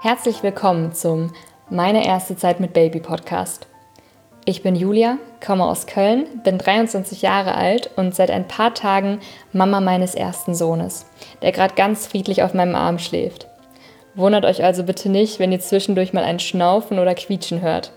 Herzlich willkommen zum Meine erste Zeit mit Baby Podcast. Ich bin Julia, komme aus Köln, bin 23 Jahre alt und seit ein paar Tagen Mama meines ersten Sohnes, der gerade ganz friedlich auf meinem Arm schläft. Wundert euch also bitte nicht, wenn ihr zwischendurch mal ein Schnaufen oder Quietschen hört.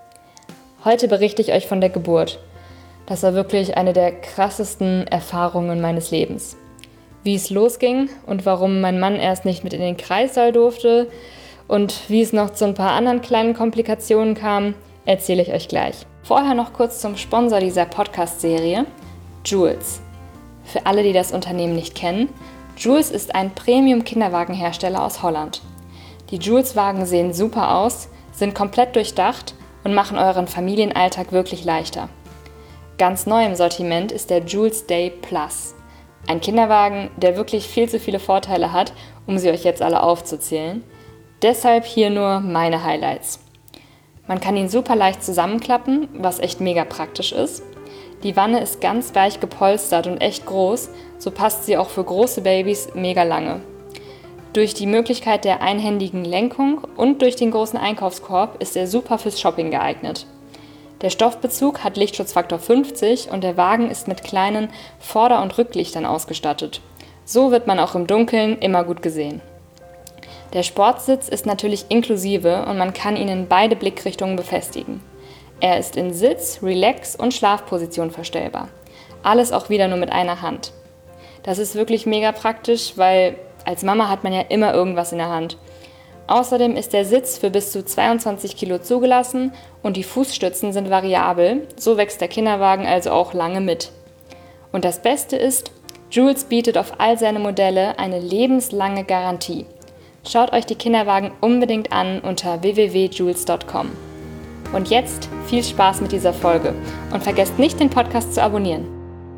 Heute berichte ich euch von der Geburt. Das war wirklich eine der krassesten Erfahrungen meines Lebens. Wie es losging und warum mein Mann erst nicht mit in den Kreissaal durfte und wie es noch zu ein paar anderen kleinen Komplikationen kam, erzähle ich euch gleich. Vorher noch kurz zum Sponsor dieser Podcast-Serie, Joules. Für alle, die das Unternehmen nicht kennen, Joules ist ein Premium-Kinderwagenhersteller aus Holland. Die Joules-Wagen sehen super aus, sind komplett durchdacht und machen euren Familienalltag wirklich leichter. Ganz neu im Sortiment ist der Joules Day Plus. Ein Kinderwagen, der wirklich viel zu viele Vorteile hat, um sie euch jetzt alle aufzuzählen. Deshalb hier nur meine Highlights. Man kann ihn super leicht zusammenklappen, was echt mega praktisch ist. Die Wanne ist ganz weich gepolstert und echt groß, so passt sie auch für große Babys mega lange. Durch die Möglichkeit der einhändigen Lenkung und durch den großen Einkaufskorb ist er super fürs Shopping geeignet. Der Stoffbezug hat Lichtschutzfaktor 50 und der Wagen ist mit kleinen Vorder- und Rücklichtern ausgestattet. So wird man auch im Dunkeln immer gut gesehen. Der Sportsitz ist natürlich inklusive und man kann ihn in beide Blickrichtungen befestigen. Er ist in Sitz-, Relax- und Schlafposition verstellbar. Alles auch wieder nur mit einer Hand. Das ist wirklich mega praktisch, weil als Mama hat man ja immer irgendwas in der Hand. Außerdem ist der Sitz für bis zu 22 Kilo zugelassen und die Fußstützen sind variabel, so wächst der Kinderwagen also auch lange mit. Und das Beste ist, Joules bietet auf all seine Modelle eine lebenslange Garantie. Schaut euch die Kinderwagen unbedingt an unter www.joules.com. Und jetzt viel Spaß mit dieser Folge und vergesst nicht, den Podcast zu abonnieren.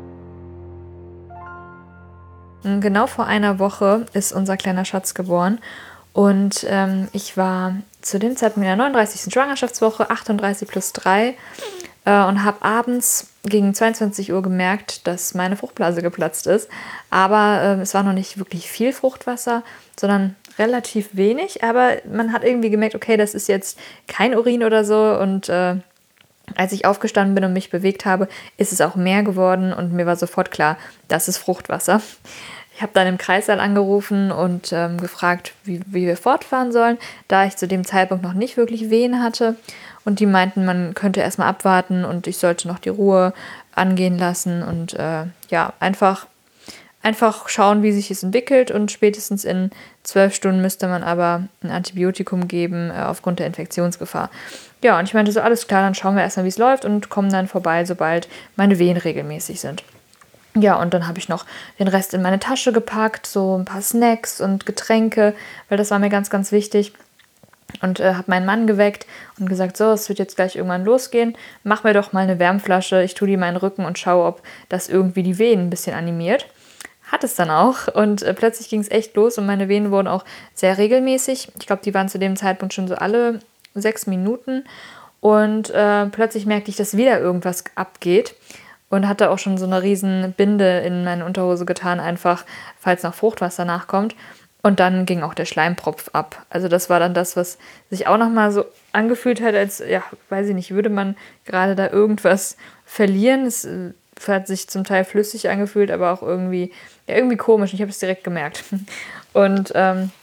Genau vor einer Woche ist unser kleiner Schatz geboren und ich war zu dem Zeitpunkt in der 39. Schwangerschaftswoche, 38 plus 3 und habe abends gegen 22 Uhr gemerkt, dass meine Fruchtblase geplatzt ist. Aber es war noch nicht wirklich viel Fruchtwasser, sondern relativ wenig. Aber man hat irgendwie gemerkt, okay, das ist jetzt kein Urin oder so. Und als ich aufgestanden bin und mich bewegt habe, ist es auch mehr geworden. Und mir war sofort klar, das ist Fruchtwasser. Ich habe dann im Kreissaal angerufen und gefragt, wie wir fortfahren sollen, da ich zu dem Zeitpunkt noch nicht wirklich Wehen hatte. Und die meinten, man könnte erstmal abwarten und ich sollte noch die Ruhe angehen lassen und einfach schauen, wie sich es entwickelt. Und spätestens in 12 Stunden müsste man aber ein Antibiotikum geben aufgrund der Infektionsgefahr. Ja, und ich meinte so, alles klar, dann schauen wir erstmal, wie es läuft und kommen dann vorbei, sobald meine Wehen regelmäßig sind. Ja, und dann habe ich noch den Rest in meine Tasche gepackt, so ein paar Snacks und Getränke, weil das war mir ganz, ganz wichtig. Und habe meinen Mann geweckt und gesagt, so, es wird jetzt gleich irgendwann losgehen. Mach mir doch mal eine Wärmflasche, ich tue die in meinen Rücken und schaue, ob das irgendwie die Venen ein bisschen animiert. Hat es dann auch und plötzlich ging es echt los und meine Venen wurden auch sehr regelmäßig. Ich glaube, die waren zu dem Zeitpunkt schon so alle 6 Minuten und plötzlich merkte ich, dass wieder irgendwas abgeht. Und hatte auch schon so eine riesen Binde in meine Unterhose getan, einfach, falls noch Fruchtwasser nachkommt. Und dann ging auch der Schleimpropf ab. Also das war dann das, was sich auch nochmal so angefühlt hat, als, ja, weiß ich nicht, würde man gerade da irgendwas verlieren. Es hat sich zum Teil flüssig angefühlt, aber auch irgendwie komisch. Ich habe es direkt gemerkt. Und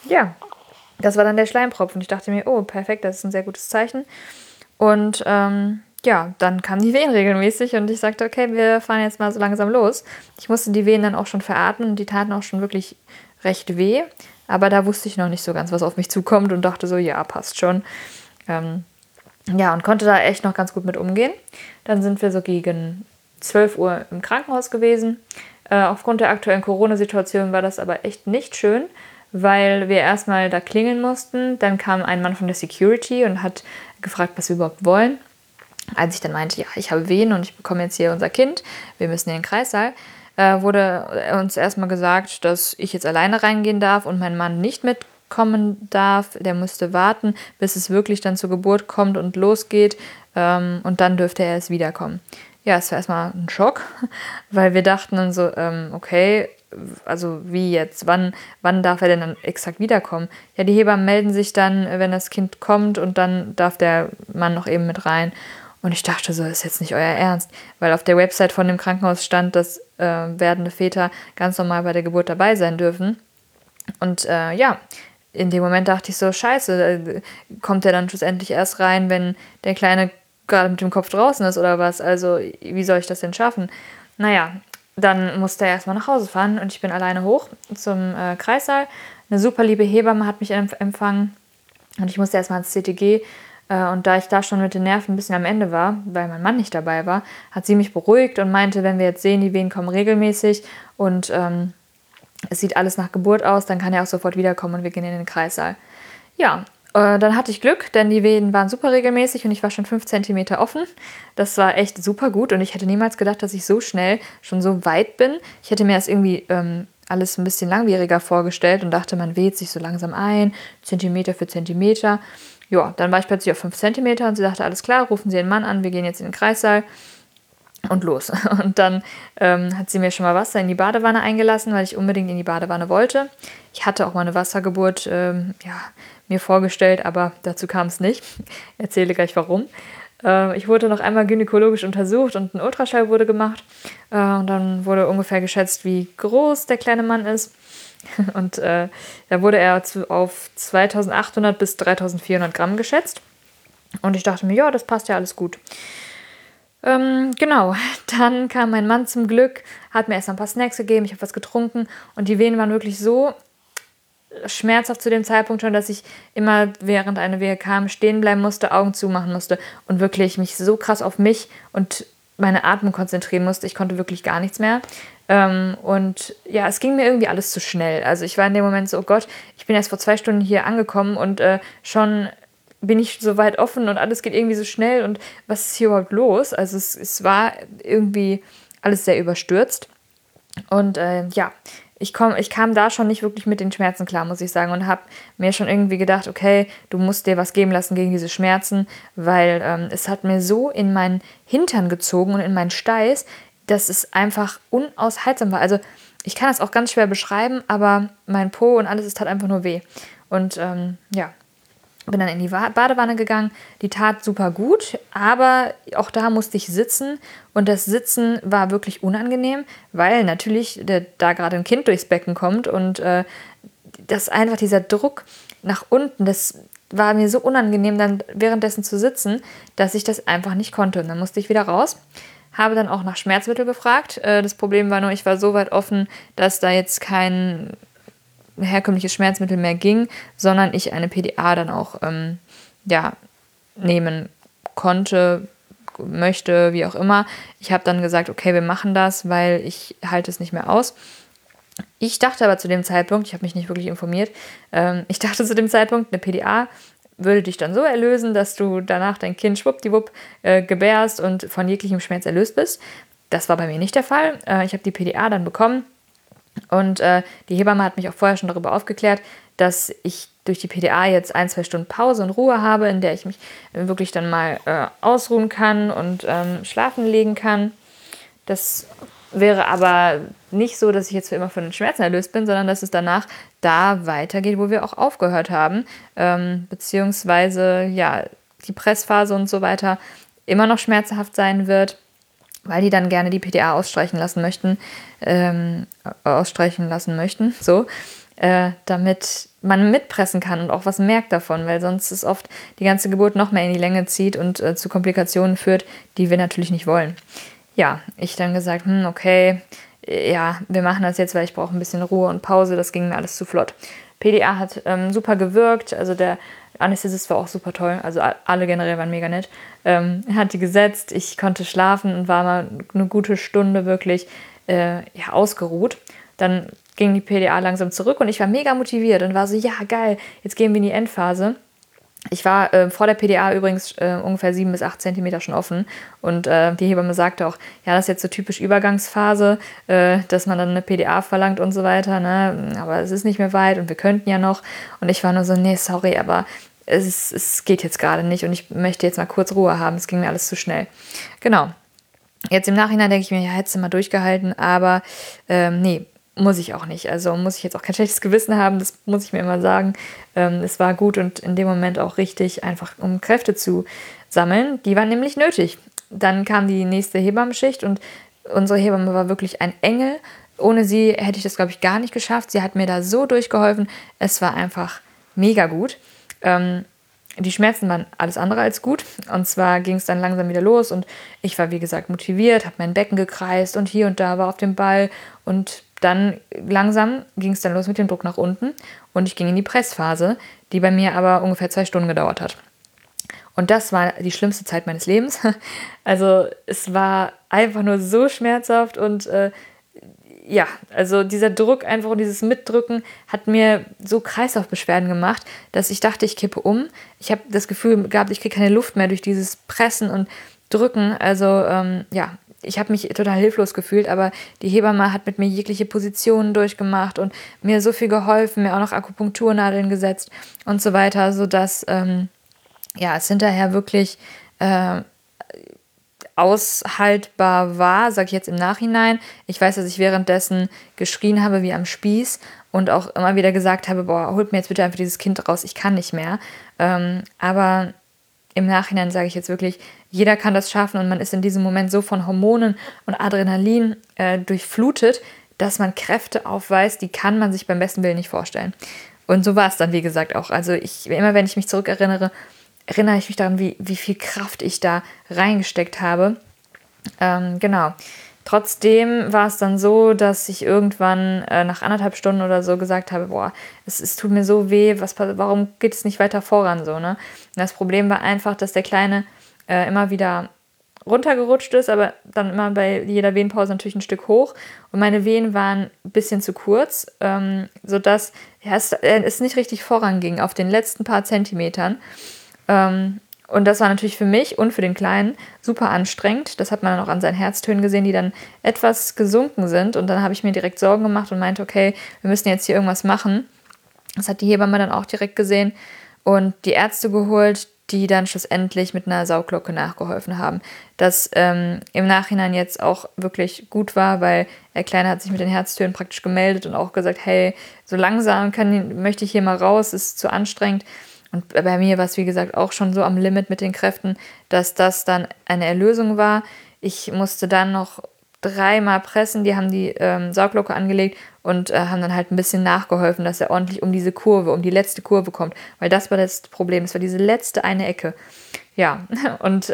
das war dann der Schleimpropf. Und ich dachte mir, oh, perfekt, das ist ein sehr gutes Zeichen. Und dann kamen die Wehen regelmäßig und ich sagte, okay, wir fahren jetzt mal so langsam los. Ich musste die Wehen dann auch schon veratmen und die taten auch schon wirklich recht weh. Aber da wusste ich noch nicht so ganz, was auf mich zukommt und dachte so, ja, passt schon. Und konnte da echt noch ganz gut mit umgehen. Dann sind wir so gegen 12 Uhr im Krankenhaus gewesen. Aufgrund der aktuellen Corona-Situation war das aber echt nicht schön, weil wir erstmal da klingeln mussten. Dann kam ein Mann von der Security und hat gefragt, was wir überhaupt wollen. Als ich dann meinte, ja, ich habe Wehen und ich bekomme jetzt hier unser Kind, wir müssen in den Kreissaal, wurde uns erstmal gesagt, dass ich jetzt alleine reingehen darf und mein Mann nicht mitkommen darf. Der musste warten, bis es wirklich dann zur Geburt kommt und losgeht und dann dürfte er erst wiederkommen. Ja, es war erstmal ein Schock, weil wir dachten dann so, okay, also wie jetzt, wann darf er denn dann exakt wiederkommen? Ja, die Hebammen melden sich dann, wenn das Kind kommt und dann darf der Mann noch eben mit rein. Und ich dachte so, das ist jetzt nicht euer Ernst, weil auf der Website von dem Krankenhaus stand, dass werdende Väter ganz normal bei der Geburt dabei sein dürfen. Und in dem Moment dachte ich so, scheiße, kommt der dann schlussendlich erst rein, wenn der Kleine gerade mit dem Kopf draußen ist oder was? Also wie soll ich das denn schaffen? Naja, dann musste er erstmal nach Hause fahren und ich bin alleine hoch zum Kreissaal. Eine super liebe Hebamme hat mich empfangen und ich musste erstmal ins CTG. Und da ich da schon mit den Nerven ein bisschen am Ende war, weil mein Mann nicht dabei war, hat sie mich beruhigt und meinte, wenn wir jetzt sehen, die Wehen kommen regelmäßig und es sieht alles nach Geburt aus, dann kann er auch sofort wiederkommen und wir gehen in den Kreissaal. Ja, dann hatte ich Glück, denn die Wehen waren super regelmäßig und ich war schon 5 Zentimeter offen. Das war echt super gut und ich hätte niemals gedacht, dass ich so schnell schon so weit bin. Ich hätte mir das irgendwie alles ein bisschen langwieriger vorgestellt und dachte, man weht sich so langsam ein, Zentimeter für Zentimeter. Ja, dann war ich plötzlich auf 5 Zentimeter und sie sagte, alles klar, rufen Sie den Mann an, wir gehen jetzt in den Kreissaal. Und los. Und dann hat sie mir schon mal Wasser in die Badewanne eingelassen, weil ich unbedingt in die Badewanne wollte. Ich hatte auch mal eine Wassergeburt mir vorgestellt, aber dazu kam es nicht. Ich erzähle gleich warum. Ich wurde noch einmal gynäkologisch untersucht und ein Ultraschall wurde gemacht. Und dann wurde ungefähr geschätzt, wie groß der kleine Mann ist. Und da wurde er auf 2800 bis 3400 Gramm geschätzt. Und ich dachte mir, ja, das passt ja alles gut. Genau, dann kam mein Mann zum Glück, hat mir erst ein paar Snacks gegeben, ich habe was getrunken und die Wehen waren wirklich so schmerzhaft zu dem Zeitpunkt schon, dass ich immer, während eine Wehe kam, stehen bleiben musste, Augen zumachen musste und wirklich mich so krass auf mich und meine Atmung konzentrieren musste. Ich konnte wirklich gar nichts mehr. Und ja, es ging mir irgendwie alles zu schnell. Also ich war in dem Moment so, oh Gott, ich bin erst vor 2 Stunden hier angekommen und schon bin ich so weit offen und alles geht irgendwie so schnell und was ist hier überhaupt los? Also es war irgendwie alles sehr überstürzt und ich kam da schon nicht wirklich mit den Schmerzen klar, muss ich sagen, und habe mir schon irgendwie gedacht, okay, du musst dir was geben lassen gegen diese Schmerzen, weil es hat mir so in meinen Hintern gezogen und in meinen Steiß, dass es einfach unaushaltsam war. Also ich kann das auch ganz schwer beschreiben, aber mein Po und alles, es tat einfach nur weh. Und bin dann in die Badewanne gegangen, die tat super gut, aber auch da musste ich sitzen und das Sitzen war wirklich unangenehm, weil natürlich da gerade ein Kind durchs Becken kommt und das einfach dieser Druck nach unten, das war mir so unangenehm, dann währenddessen zu sitzen, dass ich das einfach nicht konnte. Und dann musste ich wieder raus, habe dann auch nach Schmerzmittel gefragt. Das Problem war nur, ich war so weit offen, dass da jetzt kein herkömmliches Schmerzmittel mehr ging, sondern ich eine PDA dann auch nehmen konnte, möchte, wie auch immer. Ich habe dann gesagt, okay, wir machen das, weil ich halte es nicht mehr aus. Ich dachte aber zu dem Zeitpunkt, ich habe mich nicht wirklich informiert, ich dachte zu dem Zeitpunkt, eine PDA würde dich dann so erlösen, dass du danach dein Kind schwuppdiwupp gebärst und von jeglichem Schmerz erlöst bist. Das war bei mir nicht der Fall. Ich habe die PDA dann bekommen. Und die Hebamme hat mich auch vorher schon darüber aufgeklärt, dass ich durch die PDA jetzt 1-2 Stunden Pause und Ruhe habe, in der ich mich wirklich dann mal ausruhen kann und schlafen legen kann. Das wäre aber nicht so, dass ich jetzt für immer von den Schmerzen erlöst bin, sondern dass es danach da weitergeht, wo wir auch aufgehört haben. Beziehungsweise die Pressphase und so weiter immer noch schmerzhaft sein wird, weil die dann gerne die PDA ausstreichen lassen möchten, damit man mitpressen kann und auch was merkt davon, weil sonst es oft die ganze Geburt noch mehr in die Länge zieht und zu Komplikationen führt, die wir natürlich nicht wollen. Ja, ich dann gesagt, okay, wir machen das jetzt, weil ich brauche ein bisschen Ruhe und Pause, das ging mir alles zu flott. PDA hat super gewirkt, also der Anästhesist war auch super toll, also alle generell waren mega nett. Er hat die gesetzt, ich konnte schlafen und war mal eine gute Stunde wirklich ausgeruht. Dann ging die PDA langsam zurück und ich war mega motiviert und war so, ja geil, jetzt gehen wir in die Endphase. Ich war vor der PDA übrigens ungefähr 7 bis 8 Zentimeter schon offen und die Hebamme sagte auch, ja, das ist jetzt so typisch Übergangsphase, dass man dann eine PDA verlangt und so weiter, ne? Aber es ist nicht mehr weit und wir könnten ja noch. Und ich war nur so, nee, sorry, aber es geht jetzt gerade nicht und ich möchte jetzt mal kurz Ruhe haben, es ging mir alles zu schnell. Genau. Jetzt im Nachhinein denke ich mir, ja, hättest du mal durchgehalten, aber nee, muss ich auch nicht. Also muss ich jetzt auch kein schlechtes Gewissen haben, das muss ich mir immer sagen. Es war gut und in dem Moment auch richtig, einfach um Kräfte zu sammeln. Die waren nämlich nötig. Dann kam die nächste Hebammenschicht und unsere Hebamme war wirklich ein Engel. Ohne sie hätte ich das, glaube ich, gar nicht geschafft. Sie hat mir da so durchgeholfen. Es war einfach mega gut. Die Schmerzen waren alles andere als gut. Und zwar ging es dann langsam wieder los und ich war, wie gesagt, motiviert, habe mein Becken gekreist und hier und da war auf dem Ball. Und dann langsam ging es dann los mit dem Druck nach unten und ich ging in die Pressphase, die bei mir aber ungefähr 2 Stunden gedauert hat. Und das war die schlimmste Zeit meines Lebens. Also es war einfach nur so schmerzhaft und also dieser Druck einfach und dieses Mitdrücken hat mir so Kreislaufbeschwerden gemacht, dass ich dachte, ich kippe um. Ich habe das Gefühl gehabt, ich kriege keine Luft mehr durch dieses Pressen und Drücken. Also ich habe mich total hilflos gefühlt, aber die Hebamme hat mit mir jegliche Positionen durchgemacht und mir so viel geholfen, mir auch noch Akupunkturnadeln gesetzt und so weiter, sodass es hinterher wirklich aushaltbar war, sage ich jetzt im Nachhinein. Ich weiß, dass ich währenddessen geschrien habe wie am Spieß und auch immer wieder gesagt habe, boah, holt mir jetzt bitte einfach dieses Kind raus, ich kann nicht mehr. Aber im Nachhinein sage ich jetzt wirklich, jeder kann das schaffen und man ist in diesem Moment so von Hormonen und Adrenalin durchflutet, dass man Kräfte aufweist, die kann man sich beim besten Willen nicht vorstellen. Und so war es dann, wie gesagt, auch. Also immer wenn ich mich zurückerinnere, erinnere ich mich daran, wie viel Kraft ich da reingesteckt habe. Genau. Trotzdem war es dann so, dass ich irgendwann nach 1,5 Stunden oder so gesagt habe, boah, es tut mir so weh, warum geht es nicht weiter voran so, ne? Und das Problem war einfach, dass der Kleine immer wieder runtergerutscht ist, aber dann immer bei jeder Venenpause natürlich ein Stück hoch. Und meine Venen waren ein bisschen zu kurz, sodass es nicht richtig voranging auf den letzten paar Zentimetern. Und das war natürlich für mich und für den Kleinen super anstrengend. Das hat man dann auch an seinen Herztönen gesehen, die dann etwas gesunken sind. Und dann habe ich mir direkt Sorgen gemacht und meinte, okay, wir müssen jetzt hier irgendwas machen. Das hat die Hebamme dann auch direkt gesehen und die Ärzte geholt, die dann schlussendlich mit einer Sauglocke nachgeholfen haben. Das im Nachhinein jetzt auch wirklich gut war, weil der Kleine hat sich mit den Herztönen praktisch gemeldet und auch gesagt, hey, so langsam möchte ich hier mal raus, ist zu anstrengend. Und bei mir war es, wie gesagt, auch schon so am Limit mit den Kräften, dass das dann eine Erlösung war. Ich musste dann noch 3-mal pressen, die haben die Sauglocke angelegt und haben dann halt ein bisschen nachgeholfen, dass er ordentlich um die letzte Kurve kommt. Weil das war das Problem, das war diese letzte eine Ecke. Ja, und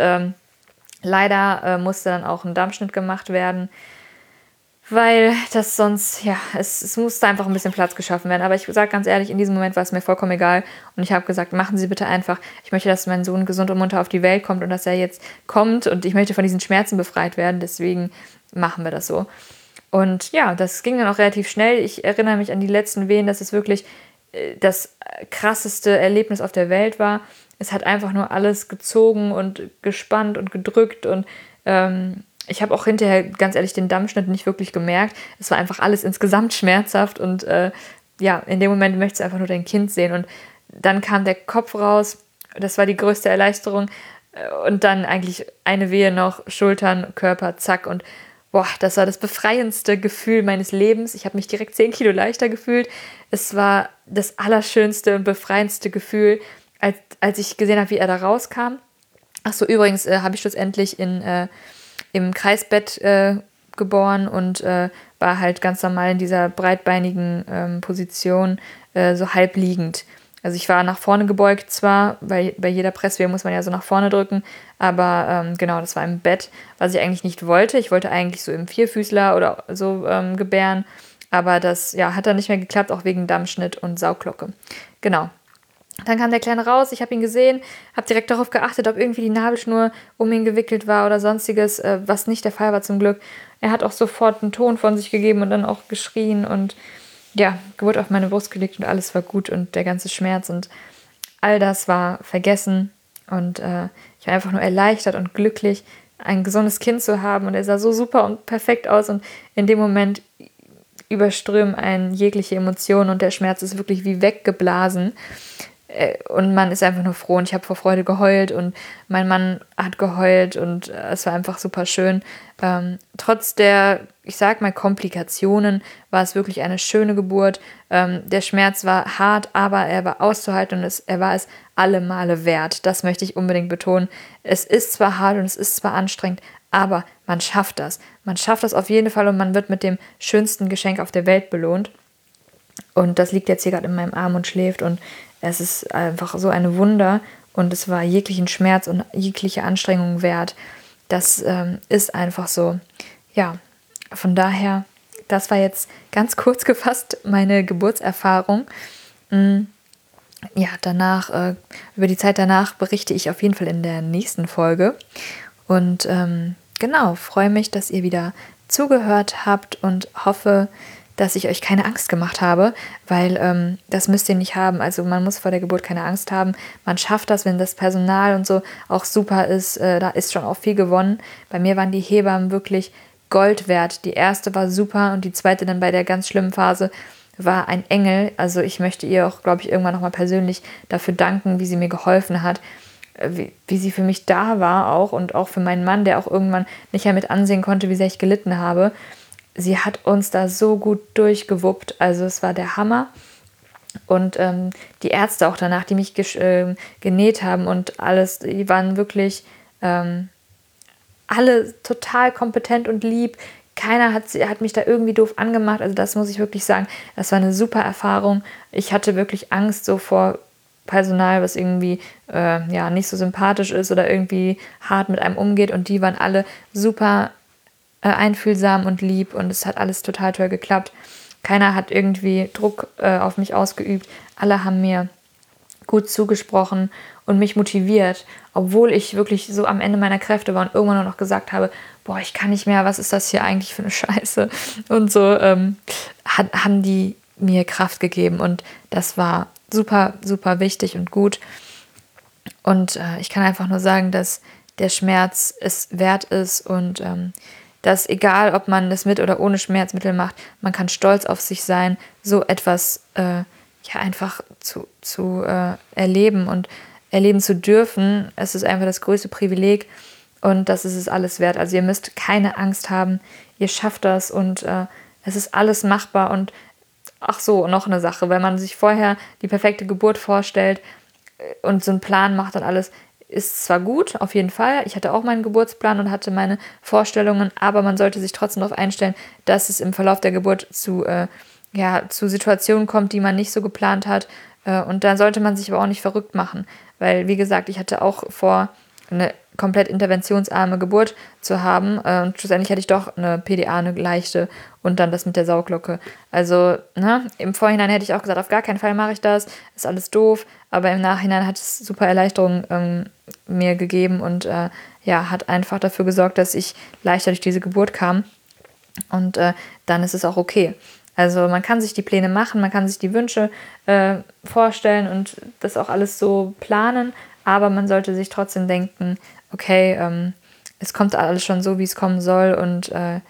leider musste dann auch ein Dammschnitt gemacht werden, weil das sonst, es musste einfach ein bisschen Platz geschaffen werden. Aber ich sage ganz ehrlich, in diesem Moment war es mir vollkommen egal. Und ich habe gesagt, machen Sie bitte einfach. Ich möchte, dass mein Sohn gesund und munter auf die Welt kommt und dass er jetzt kommt. Und ich möchte von diesen Schmerzen befreit werden. Deswegen machen wir das so. Und ja, das ging dann auch relativ schnell. Ich erinnere mich an die letzten Wehen, dass es wirklich das krasseste Erlebnis auf der Welt war. Es hat einfach nur alles gezogen und gespannt und gedrückt und ich habe auch hinterher, ganz ehrlich, den Dammschnitt nicht wirklich gemerkt. Es war einfach alles insgesamt schmerzhaft und in dem Moment möchtest du einfach nur dein Kind sehen. Und dann kam der Kopf raus, das war die größte Erleichterung. Und dann eigentlich eine Wehe noch, Schultern, Körper, zack. Und das war das befreiendste Gefühl meines Lebens. Ich habe mich direkt 10 Kilo leichter gefühlt. Es war das allerschönste und befreiendste Gefühl, als ich gesehen habe, wie er da rauskam. Achso, übrigens habe ich schlussendlich im Kreisbett geboren und war halt ganz normal in dieser breitbeinigen Position, so halb liegend. Also ich war nach vorne gebeugt zwar, bei jeder Presswehe muss man ja so nach vorne drücken, aber genau, das war im Bett, was ich eigentlich nicht wollte. Ich wollte eigentlich so im Vierfüßler oder so gebären, aber das hat dann nicht mehr geklappt, auch wegen Dammschnitt und Sauglocke. Genau. Dann kam der Kleine raus, ich habe ihn gesehen, habe direkt darauf geachtet, ob irgendwie die Nabelschnur um ihn gewickelt war oder sonstiges, was nicht der Fall war zum Glück. Er hat auch sofort einen Ton von sich gegeben und dann auch geschrien und wurde auf meine Brust gelegt und alles war gut und der ganze Schmerz und all das war vergessen und ich war einfach nur erleichtert und glücklich, ein gesundes Kind zu haben und er sah so super und perfekt aus und in dem Moment überströmen einen jegliche Emotionen und der Schmerz ist wirklich wie weggeblasen. und man ist einfach nur froh und ich habe vor Freude geheult und mein Mann hat geheult und es war einfach super schön. Trotz der, ich sag mal, Komplikationen war es wirklich eine schöne Geburt. Der Schmerz war hart, aber er war auszuhalten und er war es alle Male wert. Das möchte ich unbedingt betonen. Es ist zwar hart und es ist zwar anstrengend, aber man schafft das. Man schafft das auf jeden Fall und man wird mit dem schönsten Geschenk auf der Welt belohnt. Und das liegt jetzt hier gerade in meinem Arm und schläft und es ist einfach so ein Wunder und es war jeglichen Schmerz und jegliche Anstrengung wert. Das ist einfach so. Ja, von daher, das war jetzt ganz kurz gefasst meine Geburtserfahrung. Ja, danach, über die Zeit danach berichte ich auf jeden Fall in der nächsten Folge. Und genau, freue mich, dass ihr wieder zugehört habt und hoffe, dass ich euch keine Angst gemacht habe, weil das müsst ihr nicht haben. Also man muss vor der Geburt keine Angst haben. Man schafft das, wenn das Personal und so auch super ist. Da ist schon auch viel gewonnen. Bei mir waren die Hebammen wirklich Gold wert. Die erste war super und die zweite dann bei der ganz schlimmen Phase war ein Engel. Also ich möchte ihr auch, glaube ich, irgendwann nochmal persönlich dafür danken, wie sie mir geholfen hat, wie sie für mich da war auch und auch für meinen Mann, der auch irgendwann nicht mehr mit ansehen konnte, wie sehr ich gelitten habe. Sie hat uns da so gut durchgewuppt, also es war der Hammer. Und die Ärzte auch danach, die mich genäht haben und alles, die waren wirklich alle total kompetent und lieb. Keiner hat mich da irgendwie doof angemacht, also das muss ich wirklich sagen, das war eine super Erfahrung. Ich hatte wirklich Angst so vor Personal, was irgendwie nicht so sympathisch ist oder irgendwie hart mit einem umgeht und die waren alle super einfühlsam und lieb und es hat alles total toll geklappt. Keiner hat irgendwie Druck auf mich ausgeübt. Alle haben mir gut zugesprochen und mich motiviert, obwohl ich wirklich so am Ende meiner Kräfte war und irgendwann nur noch gesagt habe, boah, ich kann nicht mehr, was ist das hier eigentlich für eine Scheiße? Und so haben die mir Kraft gegeben und das war super, super wichtig und gut. Und ich kann einfach nur sagen, dass der Schmerz es wert ist und dass egal, ob man das mit oder ohne Schmerzmittel macht, man kann stolz auf sich sein, so etwas einfach zu erleben und erleben zu dürfen. Es ist einfach das größte Privileg und das ist es alles wert. Also ihr müsst keine Angst haben, ihr schafft das und es ist alles machbar. Und ach so, noch eine Sache, wenn man sich vorher die perfekte Geburt vorstellt und so einen Plan macht und alles, ist zwar gut, auf jeden Fall. Ich hatte auch meinen Geburtsplan und hatte meine Vorstellungen, aber man sollte sich trotzdem darauf einstellen, dass es im Verlauf der Geburt zu Situationen kommt, die man nicht so geplant hat. Und da sollte man sich aber auch nicht verrückt machen, weil, wie gesagt, ich hatte auch vor, eine komplett interventionsarme Geburt zu haben. Und schlussendlich hatte ich doch eine PDA, eine leichte und dann das mit der Sauglocke. Also im Vorhinein hätte ich auch gesagt, auf gar keinen Fall mache ich das, ist alles doof. Aber im Nachhinein hat es super Erleichterung mir gegeben und hat einfach dafür gesorgt, dass ich leichter durch diese Geburt kam. Und dann ist es auch okay. Also man kann sich die Pläne machen, man kann sich die Wünsche vorstellen und das auch alles so planen, aber man sollte sich trotzdem denken, okay, es kommt alles schon so, wie es kommen soll und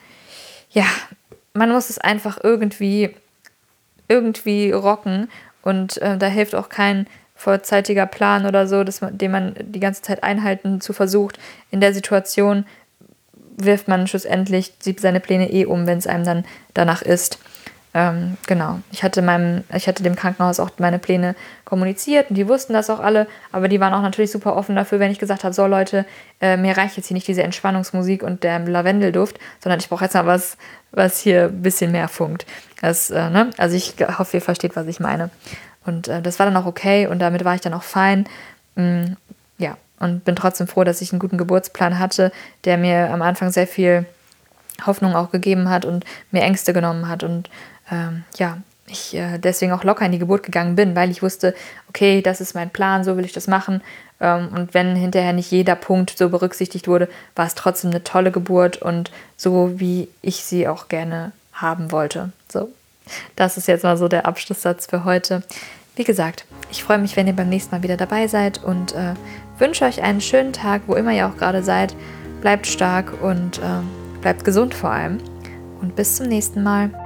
man muss es einfach irgendwie rocken und da hilft auch kein vorzeitiger Plan oder so, den man die ganze Zeit einhalten zu versucht. In der Situation wirft man schlussendlich seine Pläne um, wenn es einem dann danach ist. Genau, ich hatte dem Krankenhaus auch meine Pläne kommuniziert und die wussten das auch alle, aber die waren auch natürlich super offen dafür, wenn ich gesagt habe, so Leute, mir reicht jetzt hier nicht diese Entspannungsmusik und der Lavendelduft, sondern ich brauche jetzt mal was hier ein bisschen mehr funkt. Also ich hoffe, ihr versteht, was ich meine. Und das war dann auch okay und damit war ich dann auch fein. Und bin trotzdem froh, dass ich einen guten Geburtsplan hatte, der mir am Anfang sehr viel Hoffnung auch gegeben hat und mir Ängste genommen hat und ich deswegen auch locker in die Geburt gegangen bin, weil ich wusste, okay, das ist mein Plan, so will ich das machen. Und wenn hinterher nicht jeder Punkt so berücksichtigt wurde, war es trotzdem eine tolle Geburt und so, wie ich sie auch gerne haben wollte. So, das ist jetzt mal so der Abschlusssatz für heute. Wie gesagt, ich freue mich, wenn ihr beim nächsten Mal wieder dabei seid und wünsche euch einen schönen Tag, wo immer ihr auch gerade seid. Bleibt stark und bleibt gesund vor allem. Und bis zum nächsten Mal.